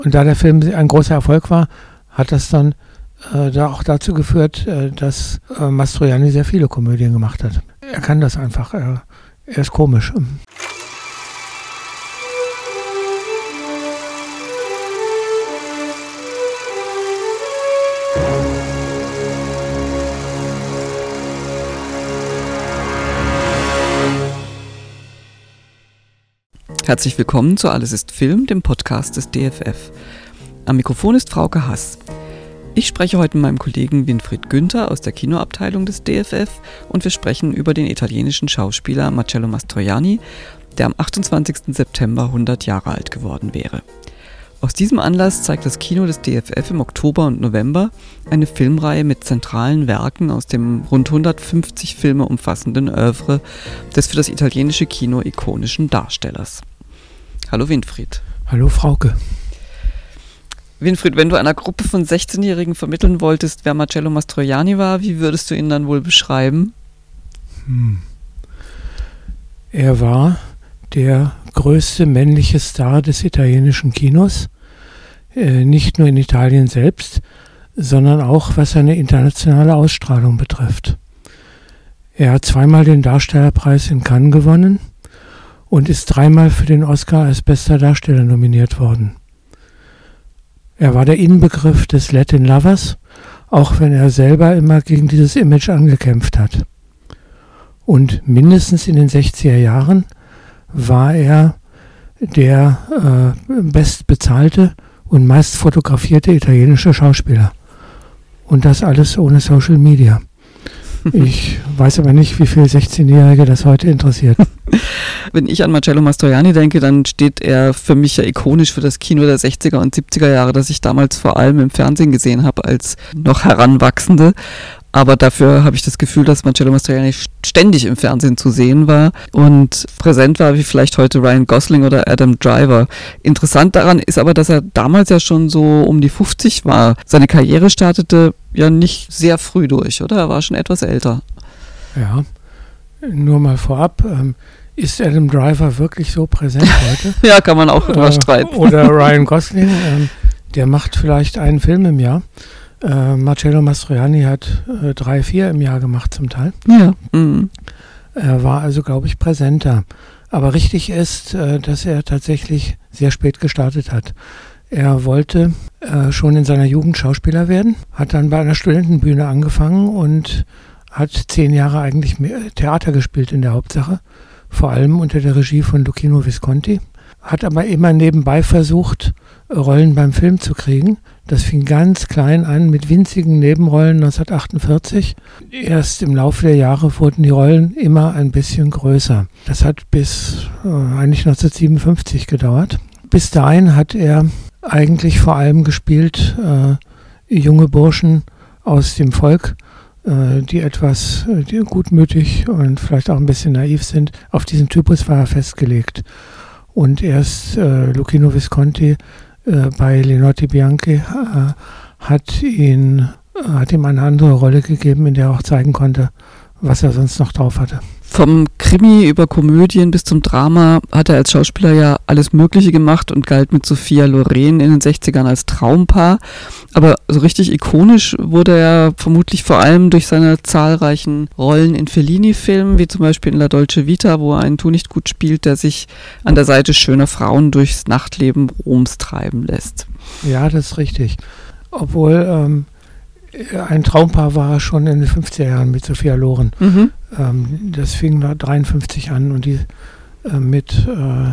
Und da der Film ein großer Erfolg war, hat das dann da auch dazu geführt, dass Mastroianni sehr viele Komödien gemacht hat. Er kann das einfach, er ist komisch. Herzlich willkommen zu Alles ist Film, dem Podcast des DFF. Am Mikrofon ist Frauke Hass. Ich spreche heute mit meinem Kollegen Winfried Günther aus der Kinoabteilung des DFF und wir sprechen über den italienischen Schauspieler Marcello Mastroianni, der am 28. September 100 Jahre alt geworden wäre. Aus diesem Anlass zeigt das Kino des DFF im Oktober und November eine Filmreihe mit zentralen Werken aus dem rund 150 Filme umfassenden Oeuvre des für das italienische Kino ikonischen Darstellers. Hallo Winfried. Hallo Frauke. Winfried, wenn du einer Gruppe von 16-Jährigen vermitteln wolltest, wer Marcello Mastroianni war, wie würdest du ihn dann wohl beschreiben? Er war der größte männliche Star des italienischen Kinos, nicht nur in Italien selbst, sondern auch was seine internationale Ausstrahlung betrifft. Er hat zweimal den Darstellerpreis in Cannes gewonnen und ist dreimal für den Oscar als bester Darsteller nominiert worden. Er war der Inbegriff des Latin Lovers, auch wenn er selber immer gegen dieses Image angekämpft hat. Und mindestens in den 60er Jahren war er der bestbezahlte und meist fotografierte italienische Schauspieler. Und das alles ohne Social Media. Ich weiß aber nicht, wie viele 16-Jährige das heute interessiert. Wenn ich an Marcello Mastroianni denke, dann steht er für mich ja ikonisch für das Kino der 60er und 70er Jahre, das ich damals vor allem im Fernsehen gesehen habe als noch Heranwachsende. Aber dafür habe ich das Gefühl, dass Marcello Mastroianni ständig im Fernsehen zu sehen war und präsent war wie vielleicht heute Ryan Gosling oder Adam Driver. Interessant daran ist aber, dass er damals ja schon so um die 50 war. Seine Karriere startete ja nicht sehr früh durch, oder? Er war schon etwas älter. Ja, nur mal vorab. Ist Adam Driver wirklich so präsent heute? Ja, kann man auch drüber streiten. Oder Ryan Gosling, der macht vielleicht einen Film im Jahr. Marcello Mastroianni hat 3, 4 im Jahr gemacht zum Teil. Ja. Er war also, glaube ich, präsenter. Aber richtig ist, dass er tatsächlich sehr spät gestartet hat. Er wollte schon in seiner Jugend Schauspieler werden, hat dann bei einer Studentenbühne angefangen und hat 10 Jahre eigentlich Theater gespielt in der Hauptsache, vor allem unter der Regie von Luchino Visconti, hat aber immer nebenbei versucht, Rollen beim Film zu kriegen. Das fing ganz klein an mit winzigen Nebenrollen 1948. Erst im Laufe der Jahre wurden die Rollen immer ein bisschen größer. Das hat bis eigentlich 1957 gedauert. Bis dahin hat er eigentlich vor allem gespielt junge Burschen aus dem Volk, die gutmütig und vielleicht auch ein bisschen naiv sind. Auf diesen Typus war er festgelegt. Und erst Luchino Visconti bei Lenotti Bianchi hat ihm eine andere Rolle gegeben, in der er auch zeigen konnte, was er sonst noch drauf hatte. Vom Krimi über Komödien bis zum Drama hat er als Schauspieler ja alles Mögliche gemacht und galt mit Sophia Loren in den 60ern als Traumpaar. Aber so richtig ikonisch wurde er vermutlich vor allem durch seine zahlreichen Rollen in Fellini-Filmen, wie zum Beispiel in La Dolce Vita, wo er einen Tunichtgut spielt, der sich an der Seite schöner Frauen durchs Nachtleben Roms treiben lässt. Ja, das ist richtig. Obwohl ein Traumpaar war schon in den 50er Jahren mit Sophia Loren. Das fing 1953 an und die mit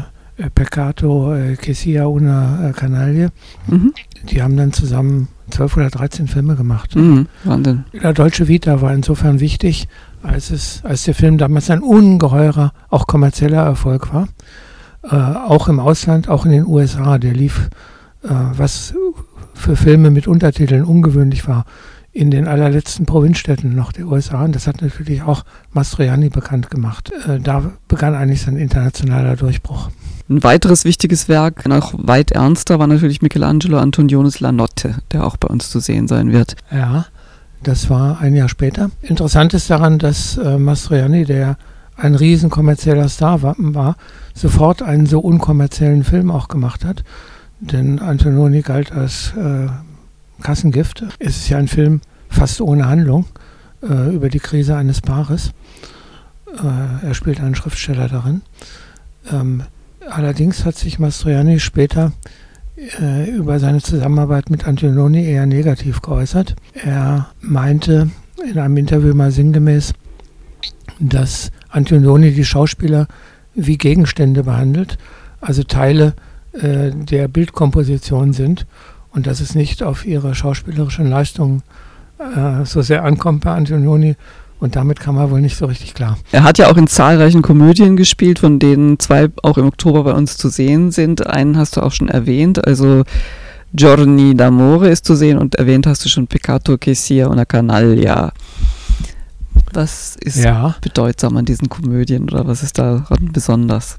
Peccato che sia una canaglia. Die haben dann zusammen 12 oder 13 Filme gemacht. Wahnsinn. La Dolce Vita war insofern wichtig, als der Film damals ein ungeheurer, auch kommerzieller Erfolg war. Auch im Ausland, auch in den USA. Der lief, was für Filme mit Untertiteln ungewöhnlich war, in den allerletzten Provinzstädten noch der USA. Und das hat natürlich auch Mastroianni bekannt gemacht. Da begann eigentlich sein internationaler Durchbruch. Ein weiteres wichtiges Werk, noch weit ernster, war natürlich Michelangelo Antonionis La Notte, der auch bei uns zu sehen sein wird. Ja, das war ein Jahr später. Interessant ist daran, dass Mastroianni, der ein riesen kommerzieller Star war, sofort einen so unkommerziellen Film auch gemacht hat. denn Antonioni galt als Kassengift. Es ist ja ein Film fast ohne Handlung über die Krise eines Paares. Er spielt einen Schriftsteller darin. Allerdings hat sich Mastroianni später über seine Zusammenarbeit mit Antonioni eher negativ geäußert. Er meinte in einem Interview mal sinngemäß, dass Antonioni die Schauspieler wie Gegenstände behandelt, also Teile der Bildkomposition sind und dass es nicht auf ihre schauspielerischen Leistungen so sehr ankommt bei Antonioni. Und damit kam er wohl nicht so richtig klar. Er hat ja auch in zahlreichen Komödien gespielt, von denen 2 auch im Oktober bei uns zu sehen sind. Einen hast du auch schon erwähnt, also Giorni d'Amore ist zu sehen und erwähnt hast du schon Peccato che sia una canaglia. Was ist bedeutsam an diesen Komödien oder was ist daran besonders?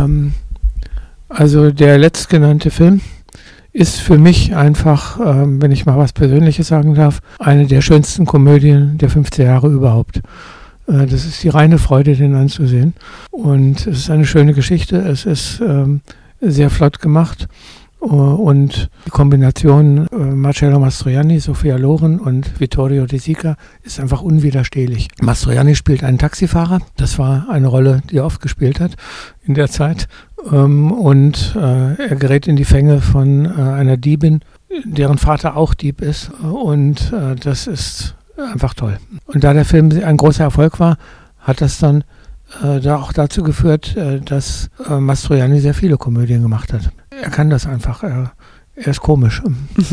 Also der letztgenannte Film ist für mich einfach, wenn ich mal was Persönliches sagen darf, eine der schönsten Komödien der 50er Jahre überhaupt. Das ist die reine Freude, den anzusehen. Und es ist eine schöne Geschichte. Es ist sehr flott gemacht. Und die Kombination Marcello Mastroianni, Sophia Loren und Vittorio De Sica ist einfach unwiderstehlich. Mastroianni spielt einen Taxifahrer. Das war eine Rolle, die er oft gespielt hat in der Zeit. Und er gerät in die Fänge von einer Diebin, deren Vater auch Dieb ist. Und das ist einfach toll. Und da der Film ein großer Erfolg war, hat das dann da auch dazu geführt, dass Mastroianni sehr viele Komödien gemacht hat. Er kann das einfach. Er ist komisch.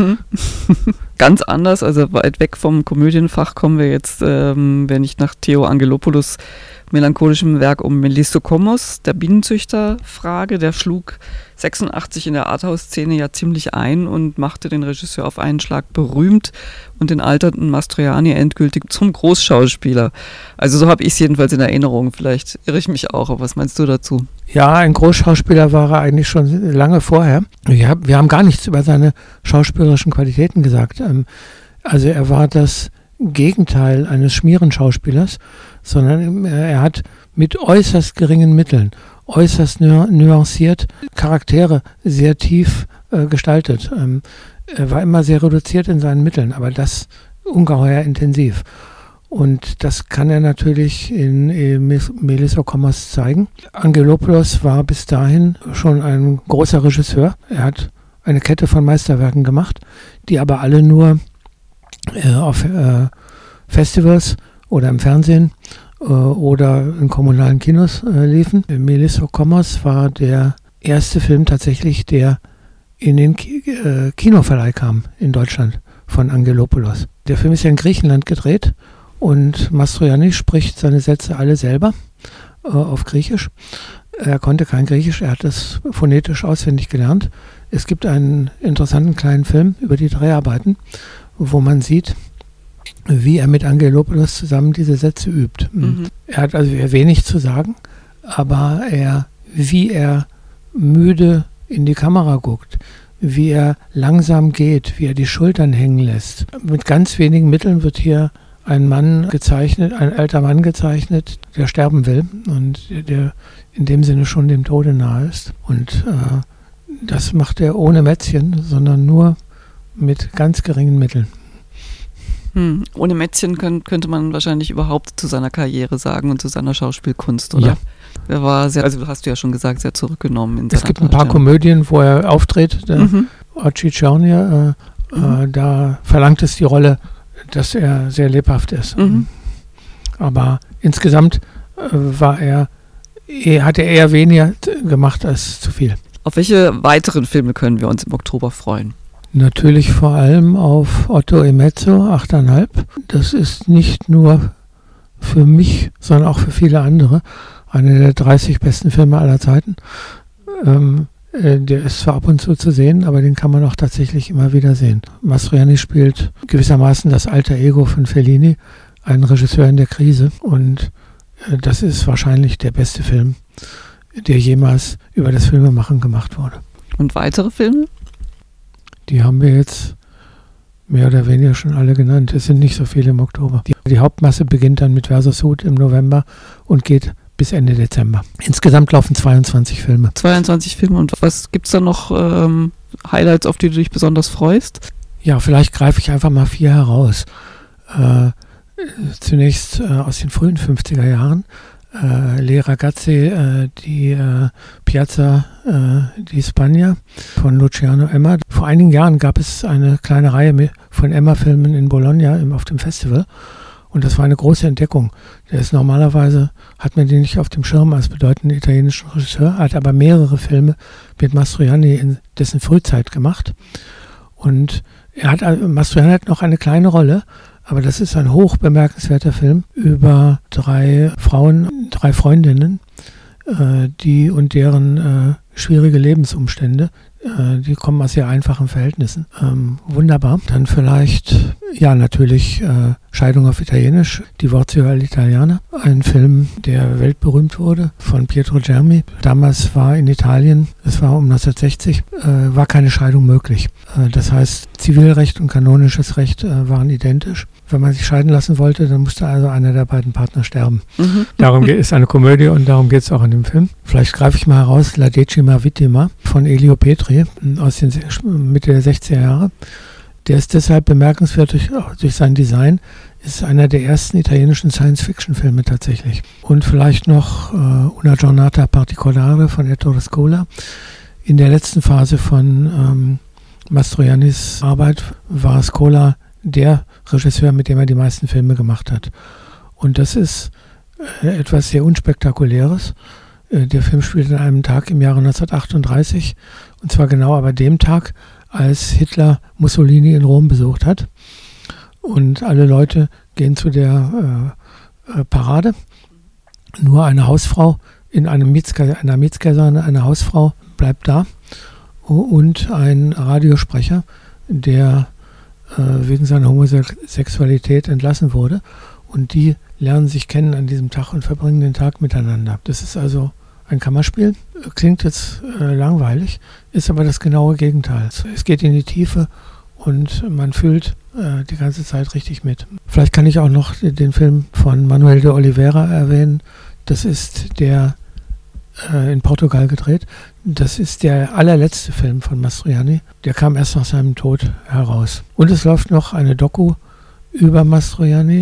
Ganz anders, also weit weg vom Komödienfach kommen wir jetzt, wenn ich nach Theo Angelopoulos melancholischem Werk um Melissokomos, der Bienenzüchter, frage. Der schlug 86 in der Arthouse-Szene ja ziemlich ein und machte den Regisseur auf einen Schlag berühmt und den alternden Mastroianni endgültig zum Großschauspieler. Also so habe ich es jedenfalls in Erinnerung. Vielleicht irre ich mich auch, aber was meinst du dazu? Ja, ein Großschauspieler war er eigentlich schon lange vorher. Wir haben gar nichts über seine schauspielerischen Qualitäten gesagt. Also er war das Gegenteil eines Schmierenschauspielers, sondern er hat mit äußerst geringen Mitteln, äußerst nuanciert Charaktere sehr tief gestaltet. Er war immer sehr reduziert in seinen Mitteln, aber das ungeheuer intensiv. Und das kann er natürlich in Melissokomos zeigen. Angelopoulos war bis dahin schon ein großer Regisseur. Er hat eine Kette von Meisterwerken gemacht, die aber alle nur auf Festivals oder im Fernsehen oder in kommunalen Kinos liefen. Melissokomos war der erste Film tatsächlich, der in den Kinoverleih kam in Deutschland von Angelopoulos. Der Film ist ja in Griechenland gedreht und Mastroianni spricht seine Sätze alle selber auf Griechisch. Er konnte kein Griechisch, er hat das phonetisch auswendig gelernt. Es gibt einen interessanten kleinen Film über die Dreharbeiten, wo man sieht, wie er mit Angelopoulos zusammen diese Sätze übt. Er hat also wenig zu sagen, aber wie er müde in die Kamera guckt, wie er langsam geht, wie er die Schultern hängen lässt. Mit ganz wenigen Mitteln wird hier ein Mann gezeichnet, ein alter Mann gezeichnet, der sterben will und der in dem Sinne schon dem Tode nahe ist. Und das macht er ohne Mätzchen, sondern nur mit ganz geringen Mitteln. Ohne Mätzchen könnte man wahrscheinlich überhaupt zu seiner Karriere sagen und zu seiner Schauspielkunst, oder? Ja. Er war sehr, also hast du ja schon gesagt, sehr zurückgenommen. Es gibt ein paar Komödien, wo er auftritt. Occhi Czernia, da verlangt es die Rolle, dass er sehr lebhaft ist. Aber insgesamt hat er eher weniger gemacht als zu viel. Auf welche weiteren Filme können wir uns im Oktober freuen? Natürlich vor allem auf Otto e Mezzo, 8,5. Das ist nicht nur für mich, sondern auch für viele andere einer der 30 besten Filme aller Zeiten. Der ist zwar ab und zu sehen, aber den kann man auch tatsächlich immer wieder sehen. Mastroianni spielt gewissermaßen das alter Ego von Fellini, einen Regisseur in der Krise. Und das ist wahrscheinlich der beste Film, der jemals über das Filmemachen gemacht wurde. Und weitere Filme? Die haben wir jetzt mehr oder weniger schon alle genannt. Es sind nicht so viele im Oktober. Die Hauptmasse beginnt dann mit Versus Sud im November und geht bis Ende Dezember. Insgesamt laufen 22 Filme. 22 Filme. Und was gibt es da noch Highlights, auf die du dich besonders freust? Ja, vielleicht greife ich einfach mal 4 heraus. Zunächst aus den frühen 50er Jahren. Le Ragazzi di Piazza di Spagna von Luciano Emma. Vor einigen Jahren gab es eine kleine Reihe von Emma-Filmen in Bologna auf dem Festival. Und das war eine große Entdeckung. Normalerweise hat man den nicht auf dem Schirm als bedeutenden italienischen Regisseur, hat aber mehrere Filme mit Mastroianni in dessen Frühzeit gemacht. Und Mastroianni hat noch eine kleine Rolle, aber das ist ein hoch bemerkenswerter Film über 3 Freundinnen, die und deren schwierige Lebensumstände. Die kommen aus sehr einfachen Verhältnissen. Wunderbar. Dann vielleicht, natürlich Scheidung auf Italienisch, Divorzio all'Italiana. Ein Film, der weltberühmt wurde, von Pietro Germi. Damals war in Italien, es war um 1960, war keine Scheidung möglich. Das heißt, Zivilrecht und kanonisches Recht waren identisch. Wenn man sich scheiden lassen wollte, dann musste also einer der beiden Partner sterben. Mhm. Darum geht es, eine Komödie, und darum geht es auch in dem Film. Vielleicht greife ich mal heraus, La Decima Vittima von Elio Petri aus den Mitte der 60er Jahre. Der ist deshalb bemerkenswert durch sein Design, ist einer der ersten italienischen Science-Fiction-Filme tatsächlich. Und vielleicht noch Una Giornata Particolare von Ettore Scola. In der letzten Phase von Mastroiannis Arbeit war Scola der Regisseur, mit dem er die meisten Filme gemacht hat. Und das ist etwas sehr Unspektakuläres. Der Film spielt an einem Tag im Jahre 1938, und zwar genau aber dem Tag, als Hitler Mussolini in Rom besucht hat. Und alle Leute gehen zu der Parade. Nur eine Hausfrau in einer Mietskaserne, eine Hausfrau bleibt da, und ein Radiosprecher, der wegen seiner Homosexualität entlassen wurde. Und die lernen sich kennen an diesem Tag und verbringen den Tag miteinander. Das ist also ein Kammerspiel. Klingt jetzt langweilig, ist aber das genaue Gegenteil. Es geht in die Tiefe und man fühlt die ganze Zeit richtig mit. Vielleicht kann ich auch noch den Film von Manuel de Oliveira erwähnen. Das ist der in Portugal gedreht. Das ist der allerletzte Film von Mastroianni. Der kam erst nach seinem Tod heraus. Und es läuft noch eine Doku über Mastroianni,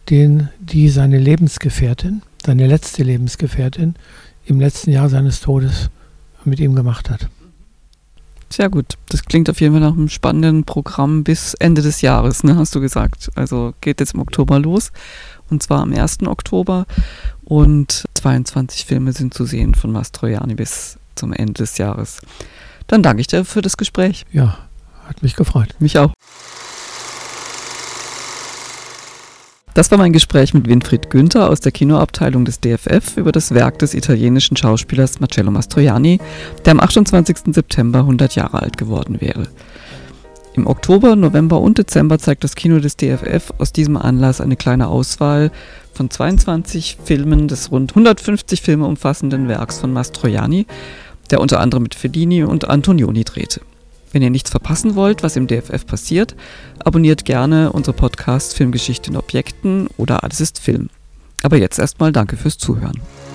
die seine Lebensgefährtin, seine letzte Lebensgefährtin, im letzten Jahr seines Todes mit ihm gemacht hat. Sehr gut. Das klingt auf jeden Fall nach einem spannenden Programm bis Ende des Jahres, ne, hast du gesagt. Also geht jetzt im Oktober los, und zwar am 1. Oktober. Und 22 Filme sind zu sehen von Mastroianni bis zum Ende des Jahres. Dann danke ich dir für das Gespräch. Ja, hat mich gefreut. Mich auch. Das war mein Gespräch mit Winfried Günther aus der Kinoabteilung des DFF über das Werk des italienischen Schauspielers Marcello Mastroianni, der am 28. September 100 Jahre alt geworden wäre. Im Oktober, November und Dezember zeigt das Kino des DFF aus diesem Anlass eine kleine Auswahl von 22 Filmen des rund 150 Filme umfassenden Werks von Mastroianni, der unter anderem mit Fellini und Antonioni drehte. Wenn ihr nichts verpassen wollt, was im DFF passiert, abonniert gerne unsere Podcast Filmgeschichte in Objekten oder Alles ist Film. Aber jetzt erstmal danke fürs Zuhören.